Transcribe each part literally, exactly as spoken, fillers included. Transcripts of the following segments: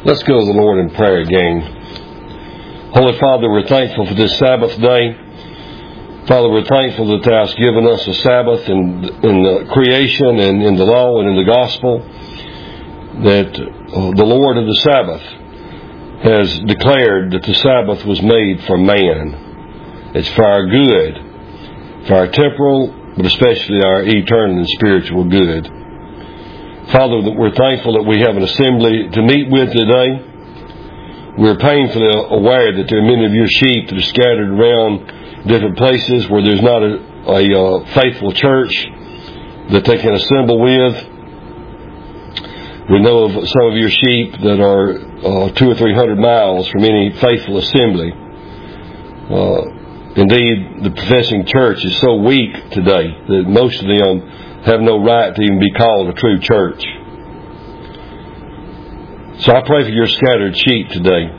Let's go to the Lord in prayer again. Holy Father, we're thankful for this Sabbath day. Father, we're thankful that Thou hast given us a Sabbath in, in the creation and in the law and in the gospel, that uh, the Lord of the Sabbath has declared that the Sabbath was made for man. It's for our good, for our temporal, but especially our eternal and spiritual good. Father, we're thankful that we have an assembly to meet with today. We're painfully aware that there are many of your sheep that are scattered around different places where there's not a, a uh, faithful church that they can assemble with. We know of some of your sheep that are uh, two or three hundred miles from any faithful assembly. Uh, indeed, the professing church is so weak today that most of them have no right to even be called a true church. So I pray for your scattered sheep today.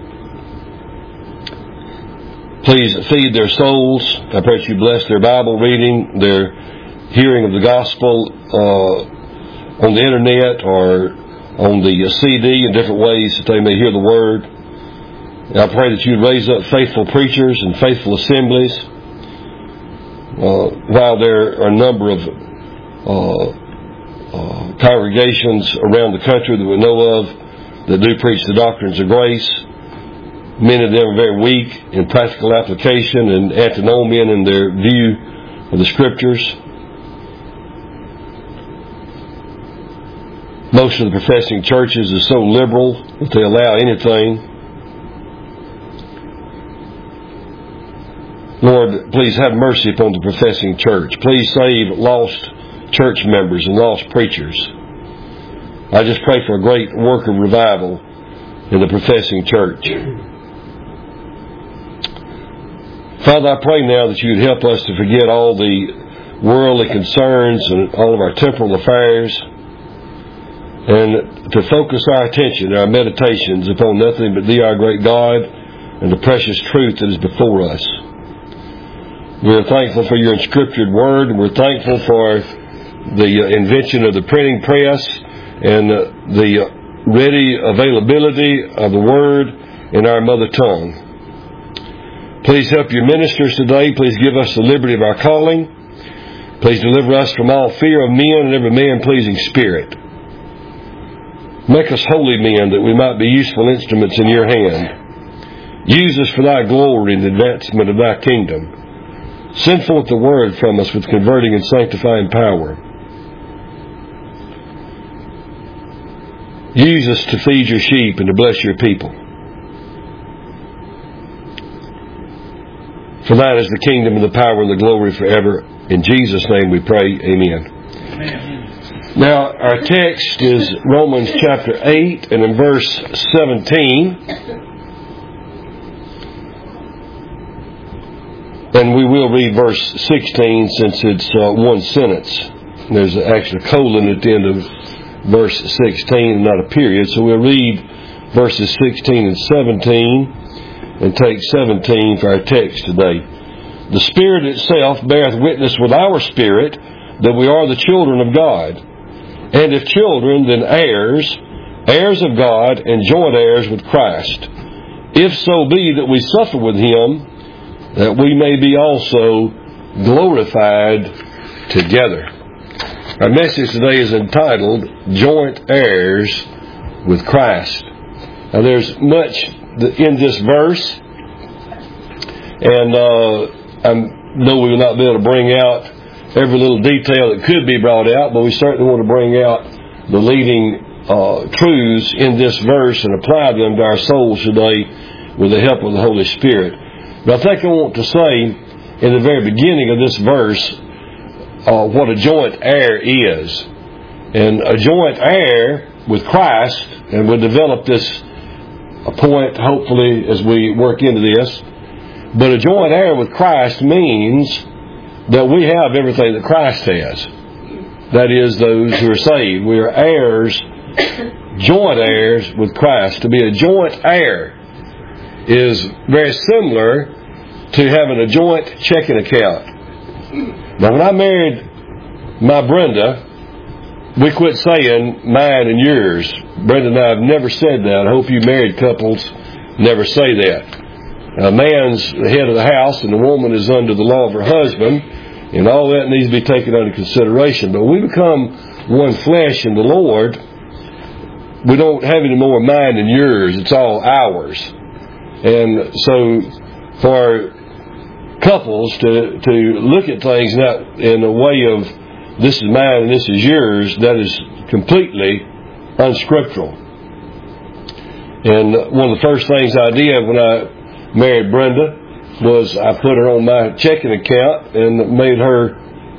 Please feed their souls. I pray that you bless their Bible reading, their hearing of the gospel uh, on the internet or on the C D in different ways that they may hear the word. And I pray that you raise up faithful preachers and faithful assemblies. Uh, while there are a number of Uh, uh, congregations around the country that we know of that do preach the doctrines of grace, many of them are very weak in practical application and antinomian in their view of the Scriptures. Most of the professing churches are so liberal that they allow anything. Lord, please have mercy upon the professing church. Please save lost church members and lost preachers. I just pray for a great work of revival in the professing church. Father, I pray now that you'd help us to forget all the worldly concerns and all of our temporal affairs and to focus our attention, our meditations upon nothing but Thee, our great God, and the precious truth that is before us. We're thankful for your inscripted word, and we're thankful for the invention of the printing press and the ready availability of the Word in our mother tongue. Please help your ministers today. Please give us the liberty of our calling. Please deliver us from all fear of men and every man-pleasing spirit. Make us holy men that we might be useful instruments in your hand. Use us for thy glory and the advancement of thy kingdom. Send forth the Word from us with converting and sanctifying power. Use us to feed your sheep and to bless your people. For thine is the kingdom and the power and the glory forever. In Jesus' name we pray. Amen. Amen. Now, our text is Romans chapter eight and in verse seventeen. And we will read verse sixteen since it's uh, one sentence. There's actually a colon at the end of verse sixteen, not a period. So we'll read verses sixteen and seventeen and take seventeen for our text today. The Spirit itself beareth witness with our spirit that we are the children of God. And if children, then heirs, heirs of God, and joint heirs with Christ. If so be that we suffer with Him, that we may be also glorified together. Our message today is entitled, Joint Heirs with Christ. Now there's much in this verse, and uh, I know we will not be able to bring out every little detail that could be brought out, but we certainly want to bring out the leading uh, truths in this verse and apply them to our souls today with the help of the Holy Spirit. But I think I want to say in the very beginning of this verse uh, what a joint heir is. And a joint heir with Christ, and we'll develop this a point hopefully as we work into this, but a joint heir with Christ means that we have everything that Christ has. That is, those who are saved. We are heirs, joint heirs with Christ. To be a joint heir is very similar to having a joint checking account. Now, when I married my Brenda, we quit saying mine and yours. Brenda and I have never said that. I hope you married couples never say that. A man's the head of the house and the woman is under the law of her husband, and all that needs to be taken under consideration. But when we become one flesh in the Lord, we don't have any more mine and yours. It's all ours. And so for couples to, to look at things not in a way of this is mine and this is yours, that is completely unscriptural. And one of the first things I did when I married Brenda was I put her on my checking account and made her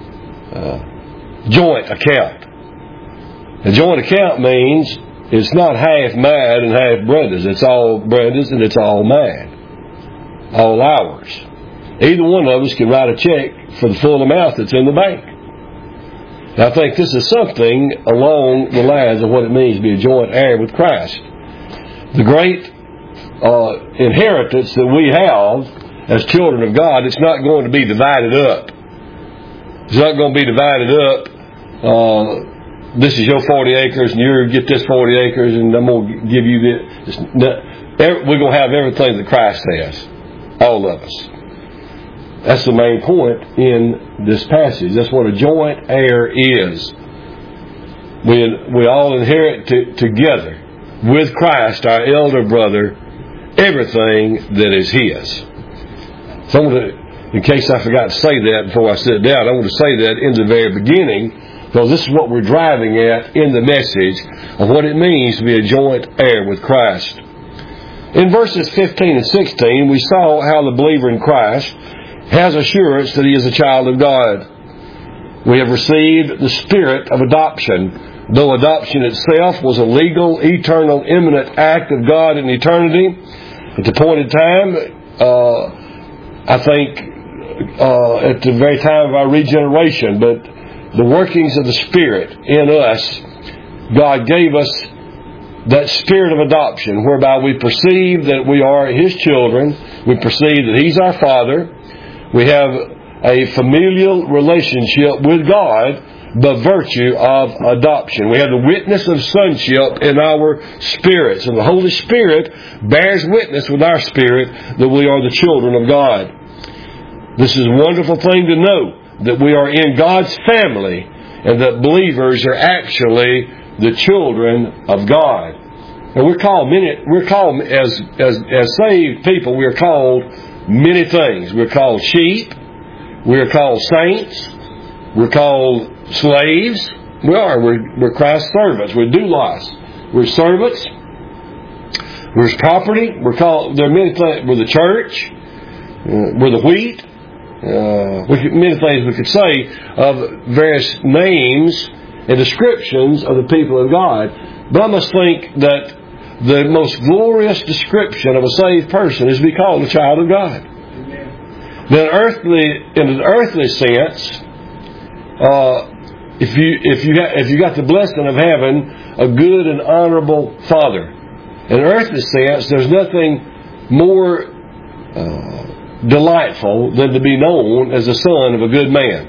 uh, joint account. A joint account means it's not half mine and half Brenda's. It's all Brenda's and it's all mine. All ours. Either one of us can write a check for the full amount that's in the bank. And I think this is something along the lines of what it means to be a joint heir with Christ. The great uh, inheritance that we have as children of God, it's not going to be divided up. It's not going to be divided up. Uh, this is your forty acres and you get this forty acres and I'm going to give you this. We're going to have everything that Christ has. All of us. That's the main point in this passage. That's what a joint heir is. We, we all inherit to, together with Christ, our elder brother, everything that is His. So I want to, in case I forgot to say that before I sit down, I want to say that in the very beginning, because this is what we're driving at in the message of what it means to be a joint heir with Christ. In verses fifteen and sixteen, we saw how the believer in Christ has assurance that he is a child of God. We have received the spirit of adoption. Though adoption itself was a legal, eternal, imminent act of God in eternity, at the appointed time, uh, I think uh, at the very time of our regeneration, but the workings of the Spirit in us, God gave us that spirit of adoption, whereby we perceive that we are His children, we perceive that He's our Father, we have a familial relationship with God by virtue of adoption. We have the witness of sonship in our spirits, and the Holy Spirit bears witness with our spirit that we are the children of God. This is a wonderful thing to know, that we are in God's family and that believers are actually the children of God. And we're called many, we're called as, as, as saved people, we're called many things. We're called sheep. We're called saints. We're called slaves. We are. We're, we're Christ's servants. We're doulos. We're servants. We're property. We're called, there are many things. We're the church. Uh, we're the wheat. Uh, we could, many things we could say of various names and descriptions of the people of God. But I must think that the most glorious description of a saved person is to be called a child of God. Amen. Then earthly, in an earthly sense, uh, if you if you got, if you got the blessing of having a good and honorable father, in an earthly sense, there's nothing more uh, delightful than to be known as the son of a good man.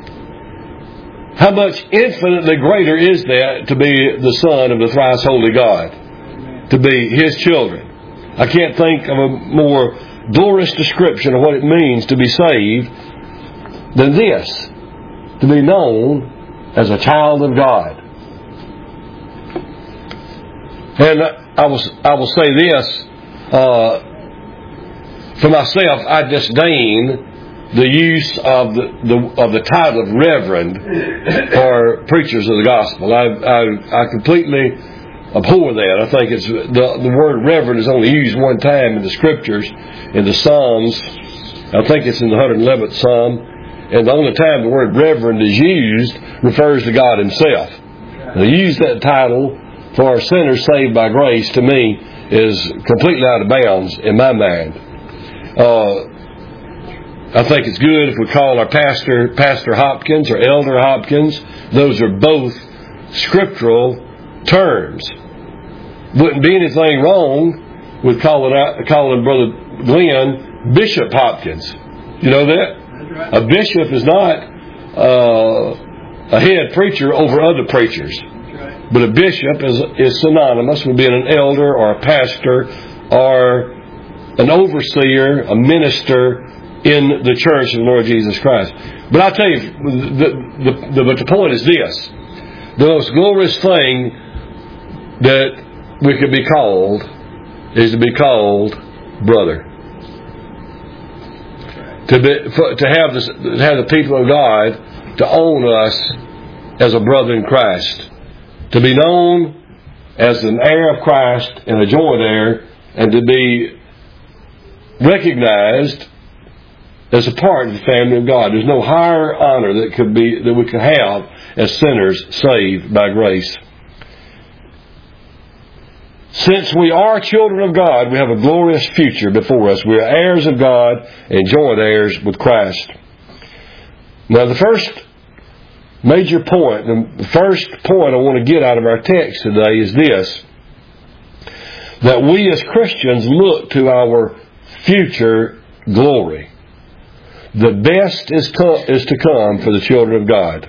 How much infinitely greater is that to be the son of the thrice holy God? To be His children. I can't think of a more glorious description of what it means to be saved than this. To be known as a child of God. And I will, I will say this, uh, for myself, I disdain the use of the, the of the title of Reverend for preachers of the gospel. I, I, I completely abhor that. I think it's the, the word Reverend is only used one time in the Scriptures, in the Psalms. I think it's in the one hundred eleventh Psalm. And the only time the word Reverend is used refers to God Himself. To use that title for sinners saved by grace, to me, is completely out of bounds in my mind. Uh, I think it's good if we call our pastor Pastor Hopkins or Elder Hopkins. Those are both scriptural terms. Wouldn't be anything wrong with calling out, calling Brother Glenn Bishop Hopkins. You know that? A bishop is not uh, a head preacher over other preachers. But a bishop is, is synonymous with being an elder or a pastor or an overseer, a minister in the church of the Lord Jesus Christ. But I tell you, the, the, the, but the point is this. The most glorious thing that we could be called is to be called brother. To be, for, to have this, to have the people of God to own us as a brother in Christ. To be known as an heir of Christ and a joint heir, and to be recognized as a part of the family of God. There's no higher honor that could be that we could have as sinners saved by grace. Since we are children of God, we have a glorious future before us. We are heirs of God and joint heirs with Christ. Now, the first major point, the first point I want to get out of our text today is this: that we as Christians look to our future glory. The best is, co- is to come for the children of God.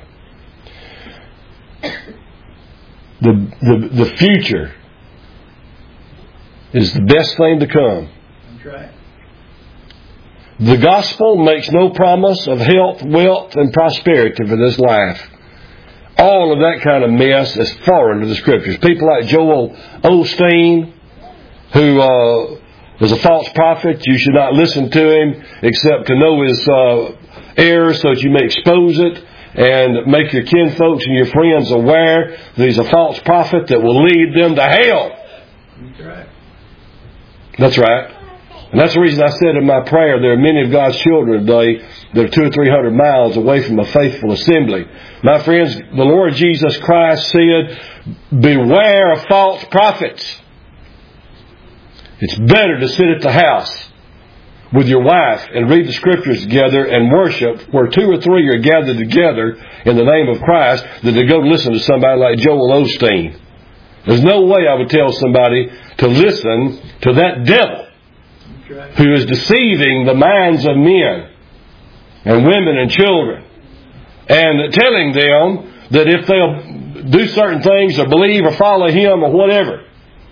The, the, the future is the best thing to come. That's right. The gospel makes no promise of health, wealth, and prosperity for this life. All of that kind of mess is foreign to the Scriptures. People like Joel Osteen, who uh, was a false prophet. You should not listen to him except to know his uh, errors so that you may expose it and make your kinfolks and your friends aware that he's a false prophet that will lead them to hell. That's right. That's right. And that's the reason I said in my prayer, there are many of God's children today that are two or three hundred miles away from a faithful assembly. My friends, the Lord Jesus Christ said, beware of false prophets. It's better to sit at the house with your wife and read the Scriptures together and worship where two or three are gathered together in the name of Christ than to go listen to somebody like Joel Osteen. There's no way I would tell somebody to listen to that devil who is deceiving the minds of men and women and children, and telling them that if they'll do certain things or believe or follow him or whatever,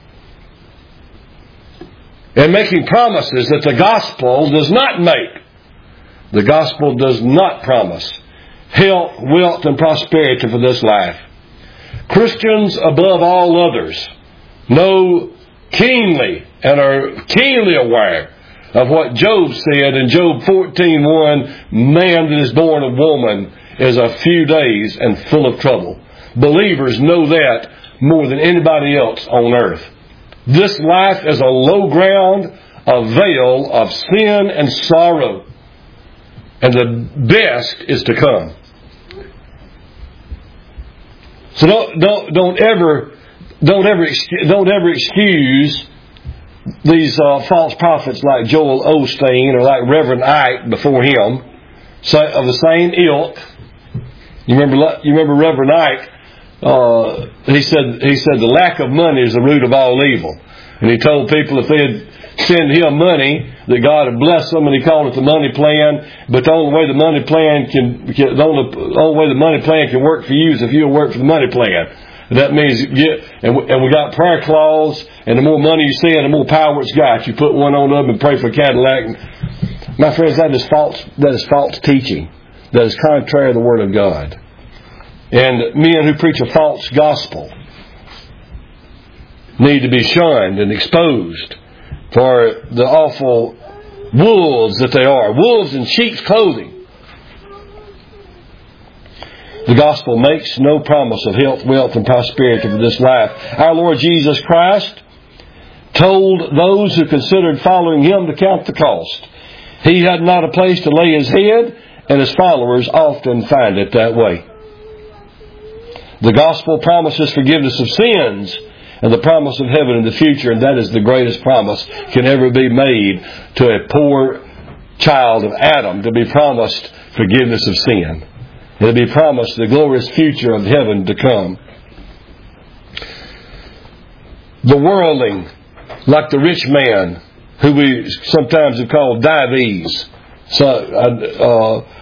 and making promises that the gospel does not make. The gospel does not promise health, wealth, and prosperity for this life. Christians, above all others, know keenly and are keenly aware of what Job said in Job fourteen one, man that is born of woman is a few days and full of trouble. Believers know that more than anybody else on earth. This life is a low ground, a veil of sin and sorrow. And the best is to come. So don't don't don't ever don't ever don't ever excuse these uh, false prophets like Joel Osteen or like Reverend Ike before him, so, of the same ilk. You remember you remember Reverend Ike. Uh, he said he said the lack of money is the root of all evil, and he told people if they'd send him money that God would bless them, and he called it the money plan. But the only way the money plan can, can the, only, the only way the money plan can work for you is if you work for the money plan. And that means you get and we, and we got prayer clause, and the more money you send, the more power it's got. You put one on up and pray for a Cadillac. And, my friends, that is false. That is false teaching. That is contrary to the Word of God. And men who preach a false gospel need to be shunned and exposed for the awful wolves that they are. Wolves in sheep's clothing. The gospel makes no promise of health, wealth, and prosperity for this life. Our Lord Jesus Christ told those who considered following Him to count the cost. He had not a place to lay His head, and His followers often find it that way. The gospel promises forgiveness of sins and the promise of heaven in the future, and that is the greatest promise can ever be made to a poor child of Adam, to be promised forgiveness of sin, and to be promised the glorious future of heaven to come. The worldling, like the rich man, who we sometimes have called Dives, so, uh, uh,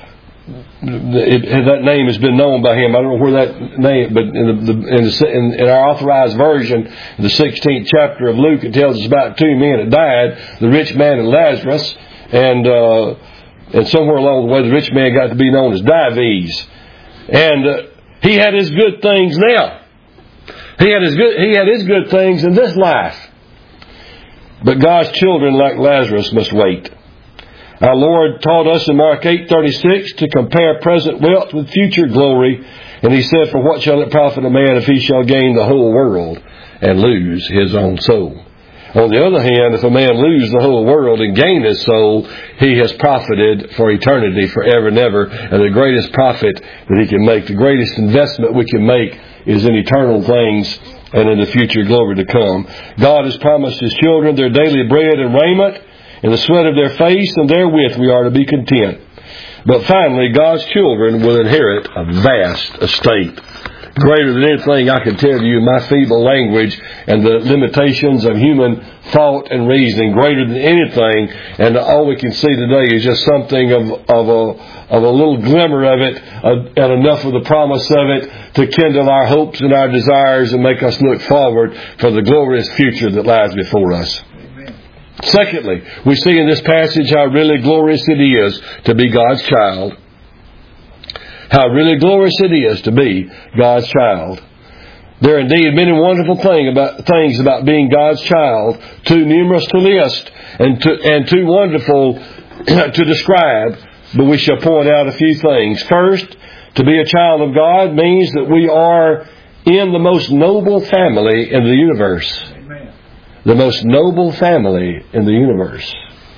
it, that name has been known by him. I don't know where that name, but in, the, in, the, in, in our authorized version, the sixteenth chapter of Luke, it tells us about two men that died, the rich man and Lazarus, and uh, and somewhere along the way, the rich man got to be known as Dives, and uh, he had his good things now. He had his good. He had his good things in this life, but God's children, like Lazarus, must wait. Our Lord taught us in Mark eight thirty-six to compare present wealth with future glory. And He said, "For what shall it profit a man if he shall gain the whole world and lose his own soul?" On the other hand, if a man lose the whole world and gain his soul, he has profited for eternity, forever and ever. And the greatest profit that he can make, the greatest investment we can make, is in eternal things and in the future glory to come. God has promised His children their daily bread and raiment. In the sweat of their face, and therewith we are to be content. But finally, God's children will inherit a vast estate, greater than anything I can tell you in my feeble language and the limitations of human thought and reasoning, greater than anything. And all we can see today is just something of, of, a, of a little glimmer of it, uh, and enough of the promise of it to kindle our hopes and our desires and make us look forward for the glorious future that lies before us. Secondly, we see in this passage how really glorious it is to be God's child. How really glorious it is to be God's child. There are indeed many wonderful thing about, things about being God's child, too numerous to list and, to, and too wonderful to describe, but we shall point out a few things. First, to be a child of God means that we are in the most noble family in the universe. The most noble family in the universe.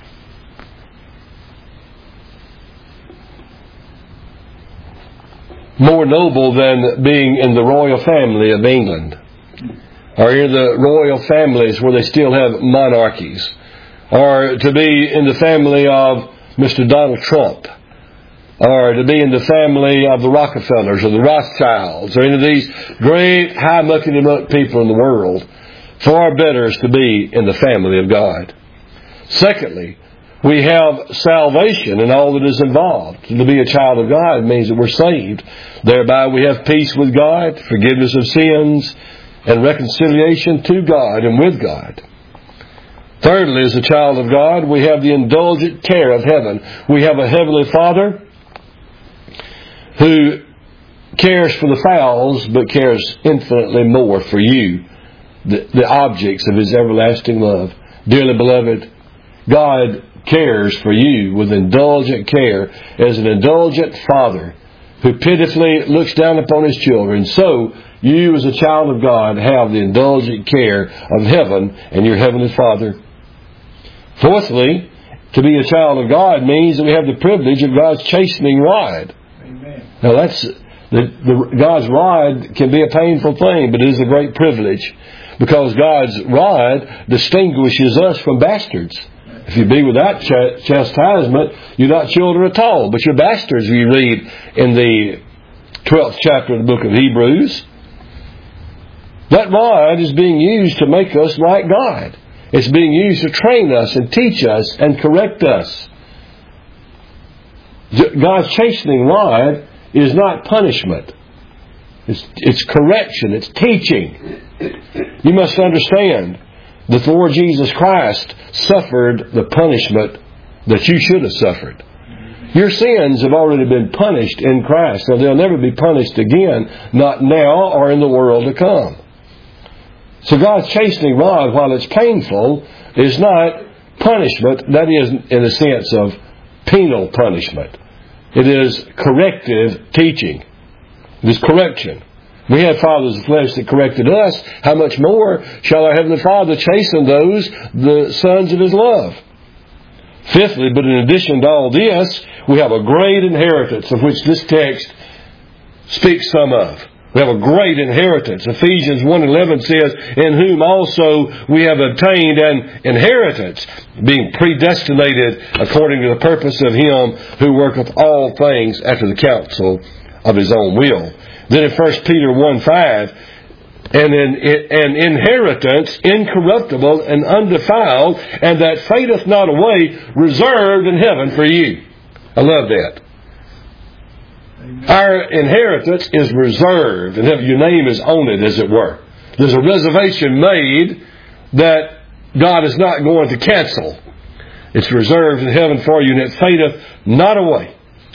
More noble than being in the royal family of England, or in the royal families where they still have monarchies, or to be in the family of Mister Donald Trump, or to be in the family of the Rockefellers or the Rothschilds, or any of these great high muckety-muck people in the world. Far better is to be in the family of God. Secondly, we have salvation and all that is involved. To be a child of God means that we're saved. Thereby we have peace with God, forgiveness of sins, and reconciliation to God and with God. Thirdly, as a child of God, we have the indulgent care of heaven. We have a Heavenly Father who cares for the fowls, but cares infinitely more for you, the, the objects of His everlasting love. Dearly beloved, God cares for you with indulgent care as an indulgent Father who pitifully looks down upon His children. So, you as a child of God have the indulgent care of heaven and your Heavenly Father. Fourthly, to be a child of God means that we have the privilege of God's chastening rod. Amen. Now that's, the, the, God's rod can be a painful thing, but it is a great privilege because God's rod distinguishes us from bastards. If you be without ch- chastisement, you're not children at all, but you're bastards, you read in the twelfth chapter of the book of Hebrews. That rod is being used to make us like God. It's being used to train us and teach us and correct us. God's chastening rod is not punishment. It's, it's correction. It's teaching. You must understand that the Lord Jesus Christ suffered the punishment that you should have suffered. Your sins have already been punished in Christ, so they'll never be punished again, not now or in the world to come. So God's chastening rod, while it's painful, is not punishment. That is in the sense of penal punishment. It is corrective teaching. It is correction. We had fathers of flesh that corrected us. How much more shall our Heavenly Father chasten those, the sons of His love? Fifthly, but in addition to all this, we have a great inheritance of which this text speaks some of. We have a great inheritance. Ephesians one eleven says, in whom also we have obtained an inheritance, being predestinated according to the purpose of Him who worketh all things after the counsel of His own will. Then in First Peter one five, and in, an inheritance incorruptible and undefiled, and that fadeth not away, reserved in heaven for you. I love that. Amen. Our inheritance is reserved, and your name is on it, as it were. There's a reservation made that God is not going to cancel. It's reserved in heaven for you, and it fadeth not away.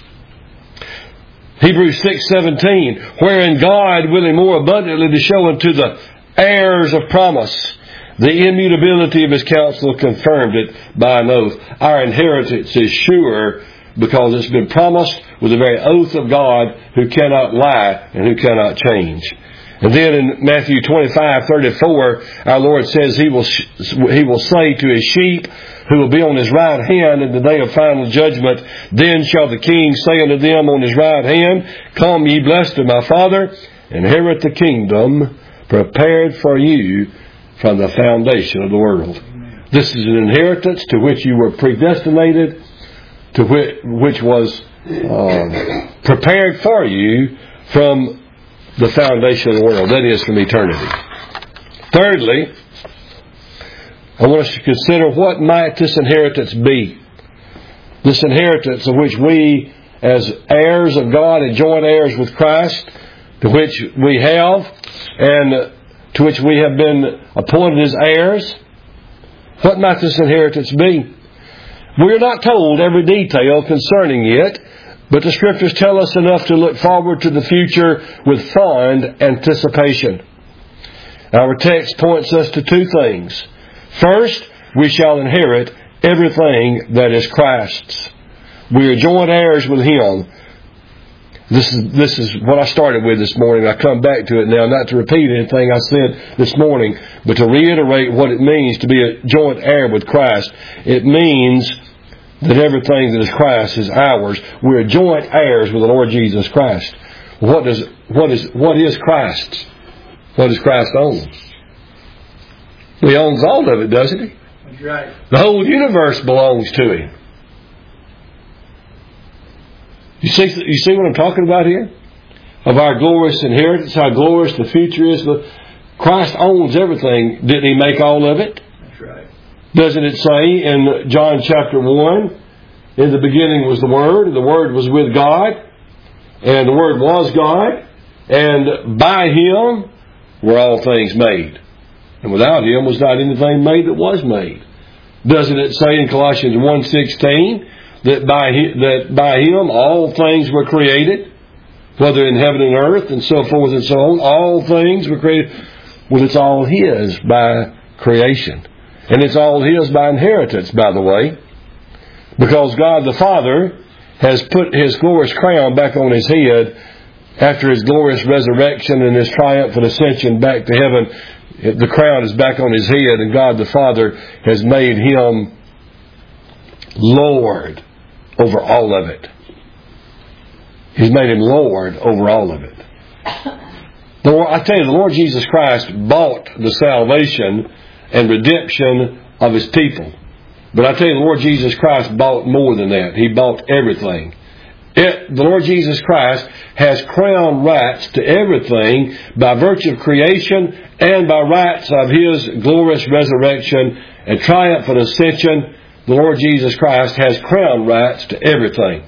Hebrews six seventeen, wherein God, willing more abundantly to show unto the heirs of promise the immutability of His counsel, confirmed it by an oath. Our inheritance is sure because it's been promised with the very oath of God, who cannot lie and who cannot change. And then in Matthew twenty-five thirty-four, our Lord says He will He will say to His sheep, who will be on His right hand in the day of final judgment, then shall the King say unto them on His right hand, come ye blessed of my Father, inherit the kingdom prepared for you from the foundation of the world. Amen. This is an inheritance to which you were predestinated, to which, which was uh, prepared for you from the foundation of the world. That is, from eternity. Thirdly, I want us to consider what might this inheritance be. This inheritance of which we, as heirs of God and joint heirs with Christ, to which we have, and to which we have been appointed as heirs. What might this inheritance be? We are not told every detail concerning it, but the Scriptures tell us enough to look forward to the future with fond anticipation. Our text points us to two things. First, we shall inherit everything that is Christ's. We are joint heirs with Him. This is this is what I started with this morning. I come back to it now, not to repeat anything I said this morning, but to reiterate what it means to be a joint heir with Christ. It means that everything that is Christ is ours. We're joint heirs with the Lord Jesus Christ. What does what is what is Christ's? What does Christ own? He owns all of it, doesn't He? That's right. The whole universe belongs to Him. You see, you see what I'm talking about here? Of our glorious inheritance, how glorious the future is. Christ owns everything. Didn't He make all of it? That's right. Doesn't it say in John chapter one, in the beginning was the Word, and the Word was with God, and the Word was God, and by Him were all things made. And without Him was not anything made that was made. Doesn't it say in Colossians one sixteen that by that by Him all things were created, whether in heaven and earth and so forth and so on, all things were created. Well, it's all His by creation. And it's all His by inheritance, by the way, because God the Father has put His glorious crown back on His head after His glorious resurrection and His triumphant ascension back to heaven. The crown is back on His head, and God the Father has made Him Lord over all of it. He's made Him Lord over all of it. The Lord, I tell you, the Lord Jesus Christ bought the salvation and redemption of His people. But I tell you, the Lord Jesus Christ bought more than that. He bought everything. It, the Lord Jesus Christ has crown rights to everything by virtue of creation and by rights of His glorious resurrection and triumphant ascension. The Lord Jesus Christ has crown rights to everything.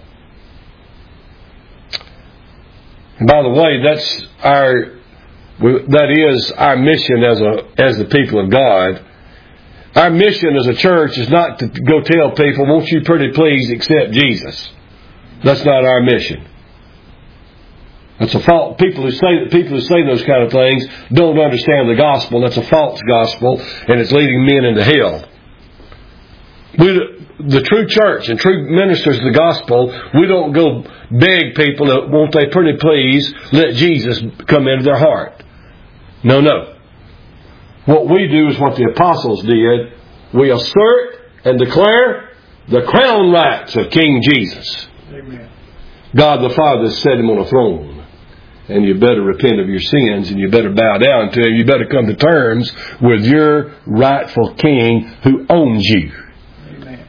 And by the way, that's our that is our mission as a as the people of God. Our mission as a church is not to go tell people, "Won't you pretty please accept Jesus?" That's not our mission. That's a fault. People who say people who say those kind of things don't understand the gospel. That's a false gospel, and it's leading men into hell. We, the true church and true ministers of the gospel, we don't go beg people that won't they pretty please let Jesus come into their heart. No, no. What we do is what the apostles did. We assert and declare the crown rights of King Jesus. Amen. God the Father set Him on a throne. And you better repent of your sins, and you better bow down to Him. You better come to terms with your rightful King who owns you. Amen.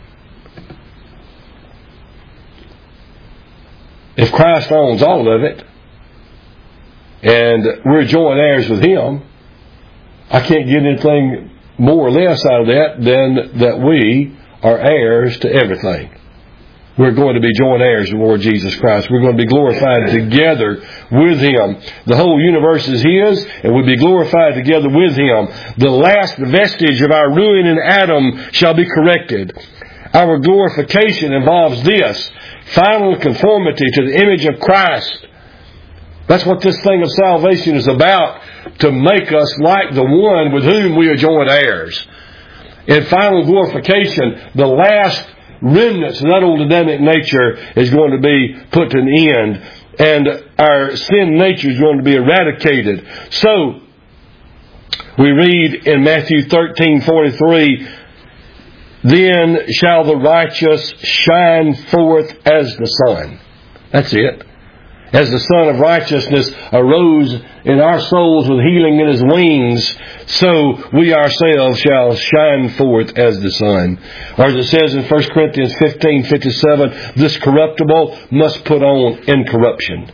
If Christ owns all of it, and we're joint heirs with Him, I can't get anything more or less out of that than that we are heirs to everything. we're going to be joint heirs with the Lord Jesus Christ. We're going to be glorified together with Him. The whole universe is His, and we'll be glorified together with Him. The last vestige of our ruin in Adam shall be corrected. Our glorification involves this: final conformity to the image of Christ. That's what this thing of salvation is about, to make us like the one with whom we are joint heirs. In final glorification, the last remnants of that old Adamic nature is going to be put to an end, and our sin nature is going to be eradicated. So, we read in Matthew thirteen forty-three, "Then shall the righteous shine forth as the sun." That's it. As the Son of Righteousness arose in our souls with healing in His wings, so we ourselves shall shine forth as the sun. Or as it says in First Corinthians fifteen fifty-seven, "This corruptible must put on incorruption."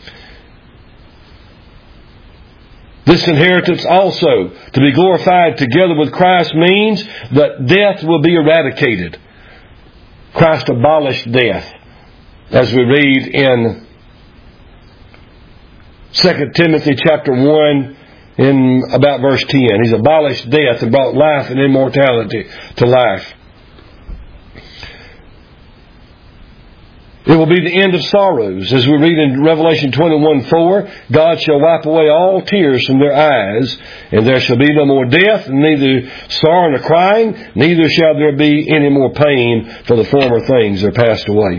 This inheritance also, to be glorified together with Christ, means that death will be eradicated. Christ abolished death, as we read in Second Timothy chapter one, in about verse ten. He's abolished death and brought life and immortality to life. It will be the end of sorrows. As we read in Revelation twenty-one four, "God shall wipe away all tears from their eyes, and there shall be no more death, neither sorrow nor crying, neither shall there be any more pain, for the former things are passed away."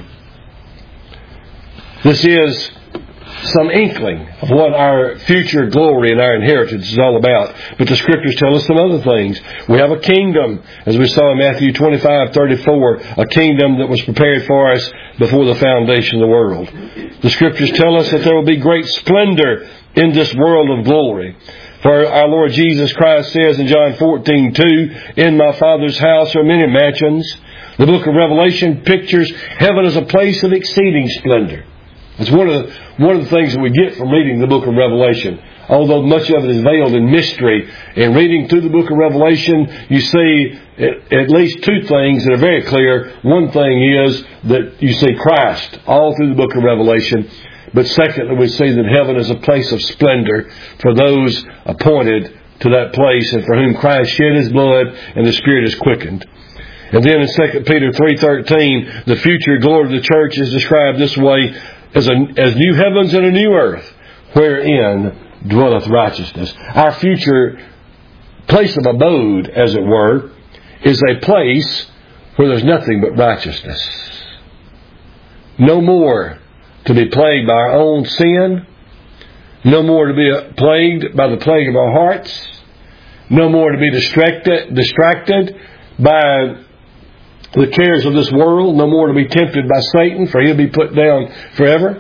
This is some inkling of what our future glory and our inheritance is all about. But the Scriptures tell us some other things. We have a kingdom, as we saw in Matthew twenty-five thirty-four, a kingdom that was prepared for us before the foundation of the world. The Scriptures tell us that there will be great splendor in this world of glory. For our Lord Jesus Christ says in John fourteen two, "In my Father's house are many mansions." The book of Revelation pictures heaven as a place of exceeding splendor. It's one of the, one of the things that we get from reading the book of Revelation. Although much of it is veiled in mystery, in reading through the book of Revelation, you see at, at least two things that are very clear. One thing is that you see Christ all through the book of Revelation. But secondly, we see that heaven is a place of splendor for those appointed to that place, and for whom Christ shed His blood and the Spirit is quickened. And then in Second Peter three thirteen, the future glory of the church is described this way: As, a, as new heavens and a new earth, wherein dwelleth righteousness. Our future place of abode, as it were, is a place where there's nothing but righteousness. No more to be plagued by our own sin. No more to be plagued by the plague of our hearts. No more to be distracted, distracted by the cares of this world. No more to be tempted by Satan, for he'll be put down forever.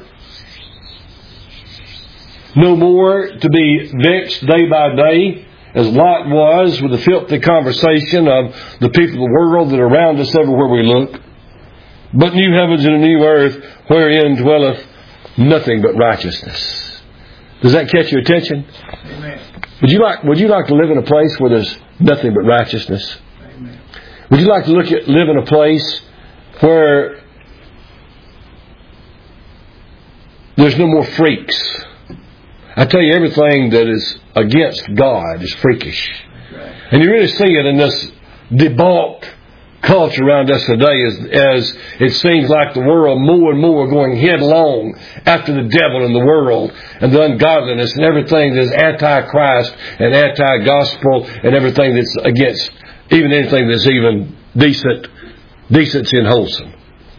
No more to be vexed day by day, as Lot was with the filthy conversation of the people of the world that are around us everywhere we look. But new heavens and a new earth, wherein dwelleth nothing but righteousness. Does that catch your attention? Amen. Would you like Would you like to live in a place where there's nothing but righteousness? Amen. Would you like to look at live in a place where there's no more freaks? I tell you, everything that is against God is freakish. Right. And you really see it in this debauched culture around us today, as, as it seems like the world more and more going headlong after the devil and the world and the ungodliness and everything that is anti-Christ and anti-gospel and everything that's against even anything that's even decent, decency and wholesome.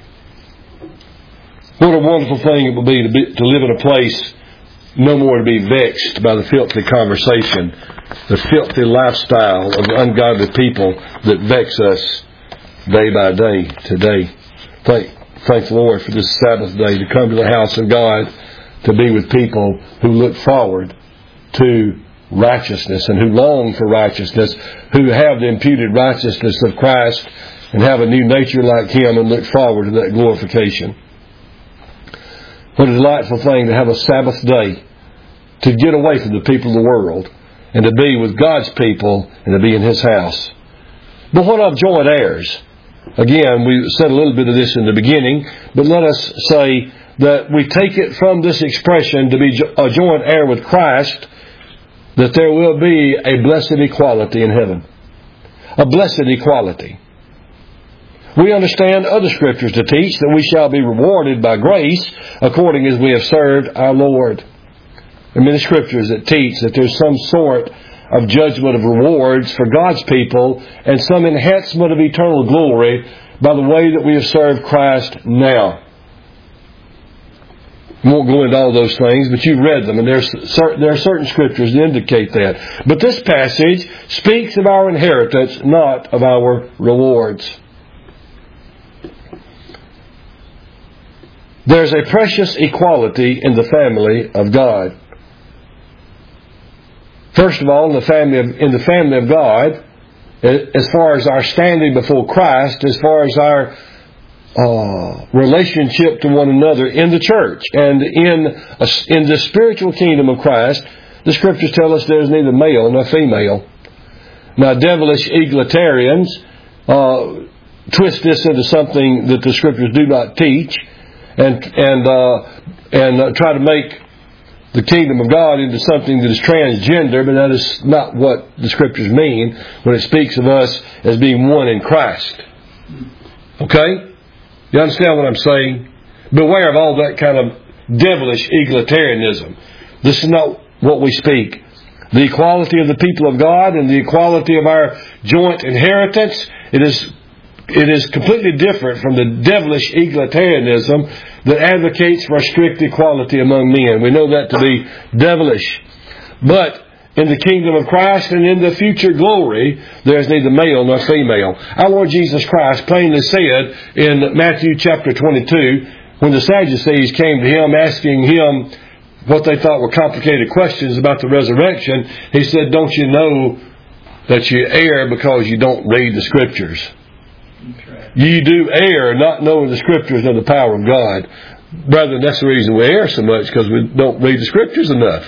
What a wonderful thing it would be to, be to live in a place no more to be vexed by the filthy conversation, the filthy lifestyle of ungodly people that vex us day by day today. Thank, thank the Lord for this Sabbath day to come to the house of God, to be with people who look forward to righteousness and who long for righteousness, who have the imputed righteousness of Christ and have a new nature like Him and look forward to that glorification. What a delightful thing to have a Sabbath day, to get away from the people of the world and to be with God's people and to be in His house. But what of joint heirs? Again, we said a little bit of this in the beginning, but let us say that we take it from this expression to be a joint heir with Christ, that there will be a blessed equality in heaven. A blessed equality. We understand other scriptures to teach that we shall be rewarded by grace according as we have served our Lord. There are many scriptures that teach that there's some sort of judgment of rewards for God's people and some enhancement of eternal glory by the way that we have served Christ now. I won't go into all those things, but you've read them, and there's certain, there are certain scriptures that indicate that. But this passage speaks of our inheritance, not of our rewards. There's a precious equality in the family of God. First of all, in the family of, in the family of God, as far as our standing before Christ, as far as our uh, relationship to one another in the church, and in a, in the spiritual kingdom of Christ, the Scriptures tell us there is neither male nor female. Now, devilish egalitarians uh, twist this into something that the Scriptures do not teach, and and uh, and uh, try to make the kingdom of God into something that is transgender, but that is not what the Scriptures mean when it speaks of us as being one in Christ. Okay? You understand what I'm saying? Beware of all that kind of devilish egalitarianism. This is not what we speak. The equality of the people of God and the equality of our joint inheritance, it is It is completely different from the devilish egalitarianism that advocates for a strict equality among men. We know that to be devilish. But in the kingdom of Christ and in the future glory, there is neither male nor female. Our Lord Jesus Christ plainly said in Matthew chapter twenty-two, when the Sadducees came to Him asking Him what they thought were complicated questions about the resurrection, He said, "Don't you know that you err because you don't read the Scriptures? Ye do err, not knowing the Scriptures and the power of God." Brethren, that's the reason we err so much, because we don't read the Scriptures enough.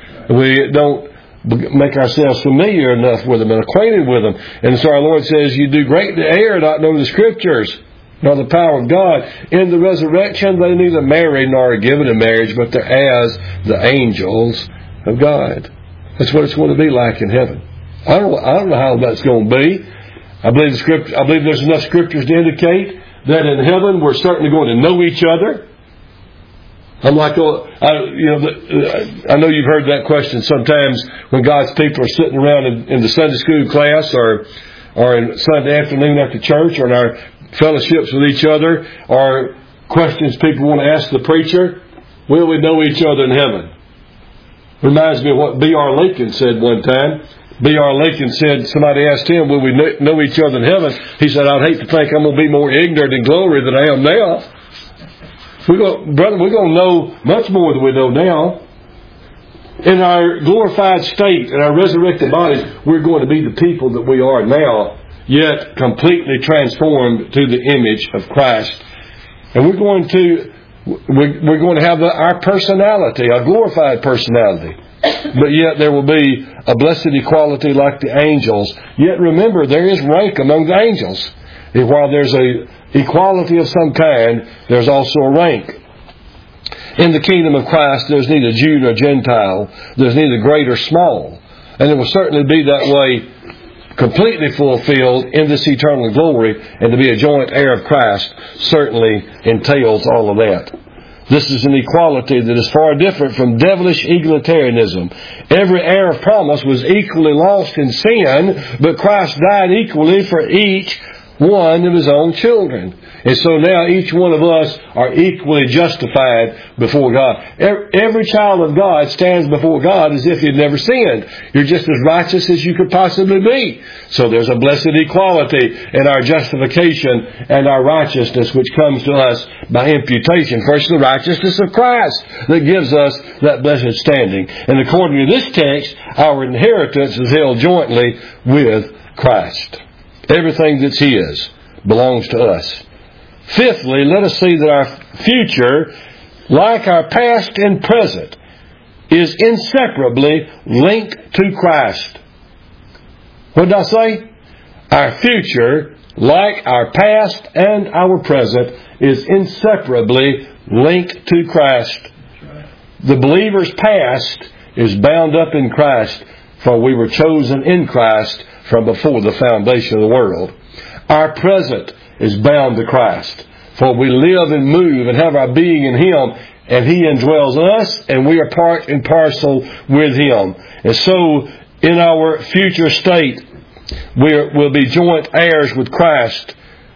We don't make ourselves familiar enough with them and acquainted with them. And so our Lord says, you do greatly err, not knowing the Scriptures, nor the power of God. In the resurrection, they neither marry nor are given in marriage, but they're as the angels of God. That's what it's going to be like in heaven. I don't, I don't know how that's going to be. I believe the script, I believe there's enough Scriptures to indicate that in heaven we're certainly going to know each other. I'm like, oh, I, you know, the, I know you've heard that question sometimes when God's people are sitting around in, in the Sunday school class, or or in Sunday afternoon after church, or in our fellowships with each other, or questions people want to ask the preacher. Will we know each other in heaven? Reminds me of what B R Lincoln said one time. B R Lincoln said, somebody asked him, will we know each other in heaven? He said, I'd hate to think I'm going to be more ignorant in glory than I am now. We're going, brother, we're going to know much more than we know now. In our glorified state, in our resurrected bodies, we're going to be the people that we are now, yet completely transformed to the image of Christ. And we're going to, we're going to have our personality, our glorified personality. But yet there will be a blessed equality like the angels. Yet remember, there is rank among the angels. And while there's a equality of some kind, there's also a rank. In the kingdom of Christ, there's neither Jew nor Gentile. There's neither great or small. And it will certainly be that way completely fulfilled in this eternal glory. And to be a joint heir of Christ certainly entails all of that. This is an equality that is far different from devilish egalitarianism. Every heir of promise was equally lost in sin, but Christ died equally for each one of His own children. And so now each one of us are equally justified before God. Every child of God stands before God as if he'd never sinned. You're just as righteous as you could possibly be. So there's a blessed equality in our justification and our righteousness, which comes to us by imputation. First, the righteousness of Christ that gives us that blessed standing. And according to this text, our inheritance is held jointly with Christ. Everything that's His belongs to us. Fifthly, let us see that our future, like our past and present, is inseparably linked to Christ. What did I say? Our future, like our past and our present, is inseparably linked to Christ. The believer's past is bound up in Christ, for we were chosen in Christ from before the foundation of the world. Our present is bound to Christ, for we live and move and have our being in Him, and He indwells us, and we are part and parcel with Him. And so, in our future state, we will be joint heirs with Christ.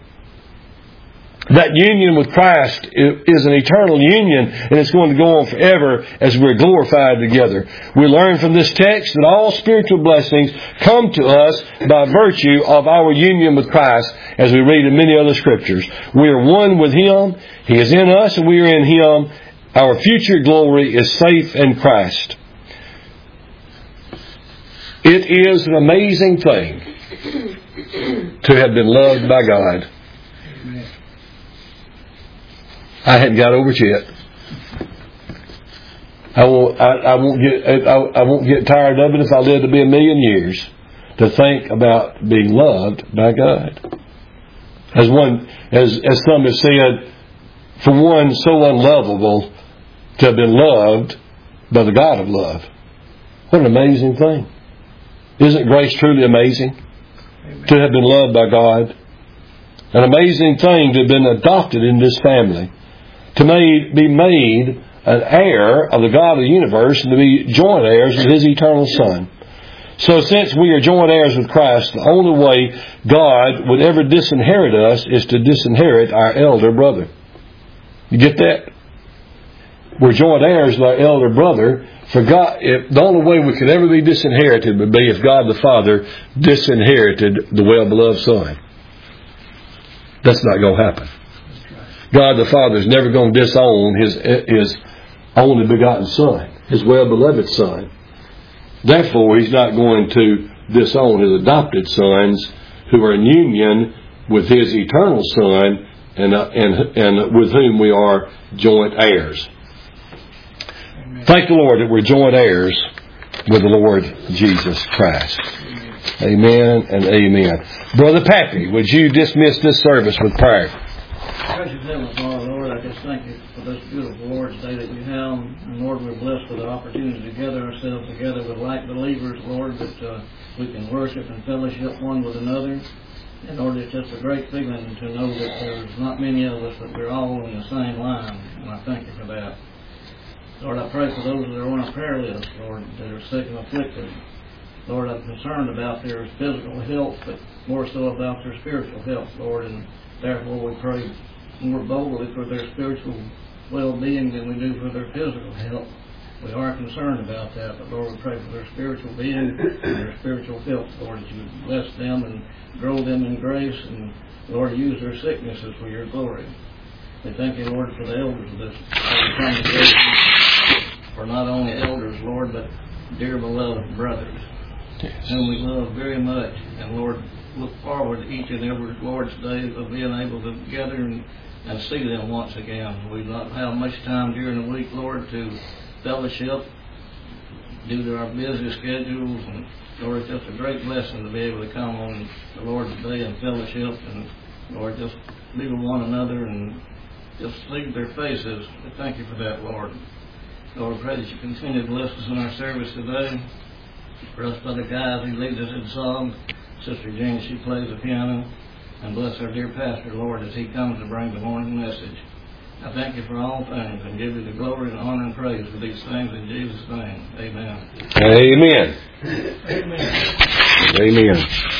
That union with Christ is an eternal union, and it's going to go on forever as we're glorified together. We learn from this text that all spiritual blessings come to us by virtue of our union with Christ, as we read in many other scriptures. We are one with Him. He is in us, and we are in Him. Our future glory is safe in Christ. It is an amazing thing to have been loved by God. I hadn't got over it yet. I won't. I, I won't get. I, I won't get tired of it if I live to be a million years. To think about being loved by God, as one, as as some have said, for one so unlovable to have been loved by the God of love. What an amazing thing! Isn't grace truly amazing? Amen. To have been loved by God, an amazing thing to have been adopted in this family. To made, be made an heir of the God of the universe, and to be joint heirs with His eternal Son. So since we are joint heirs with Christ, the only way God would ever disinherit us is to disinherit our elder brother. You get that? We're joint heirs with our elder brother. For God, if, the only way we could ever be disinherited would be if God the Father disinherited the well-beloved Son. That's not going to happen. God the Father is never going to disown His, His only begotten Son, His well-beloved Son. Therefore, He's not going to disown His adopted sons who are in union with His eternal Son and, uh, and, and with whom we are joint heirs. Amen. Thank the Lord that we're joint heirs with the Lord Jesus Christ. Amen and amen. Brother Pappy, would you dismiss this service with prayer? Precious Heavenly Father, Lord, I just thank You for this beautiful Lord's Day that we have. And Lord, we're blessed with the opportunity to gather ourselves together with like believers, Lord, that uh, we can worship and fellowship one with another. And Lord, it's just a great feeling to know that there's not many of us, but we're all in the same line. And I thank You for that. Lord, I pray for those that are on a prayer list, Lord, that are sick and afflicted. Lord, I'm concerned about their physical health, but more so about their spiritual health, Lord, and therefore we pray more boldly for their spiritual well-being than we do for their physical health. We are concerned about that, but Lord, we pray for their spiritual being and their spiritual health, Lord, that You bless them and grow them in grace, and Lord, use their sicknesses for Your glory. We thank You, Lord, for the elders of this congregation, for not only elders, Lord, but dear beloved brothers, yes, whom we love very much, and Lord, look forward to each and every Lord's Day of being able to gather and, and see them once again. We don't have much time during the week, Lord, to fellowship due to our busy schedules. And Lord, it's just a great blessing to be able to come on the Lord's Day and fellowship and, Lord, just be with one another and just see their faces. We thank You for that, Lord. Lord, I pray that You continue to bless us in our service today. For us, Brother Guys, He leads us in song. Sister Jane, she plays the piano. And bless our dear pastor, Lord, as he comes to bring the morning message. I thank You for all things and give You the glory and honor and praise for these things in Jesus' name. Amen. Amen. Amen. Amen.